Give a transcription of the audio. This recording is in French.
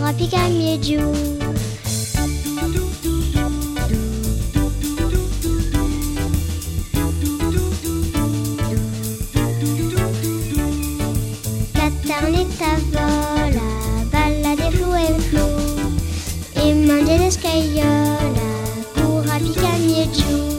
a picamie giù. Cattarnetta vola, balla de flu en flu, e mangia de scaiola, cura picamie giù.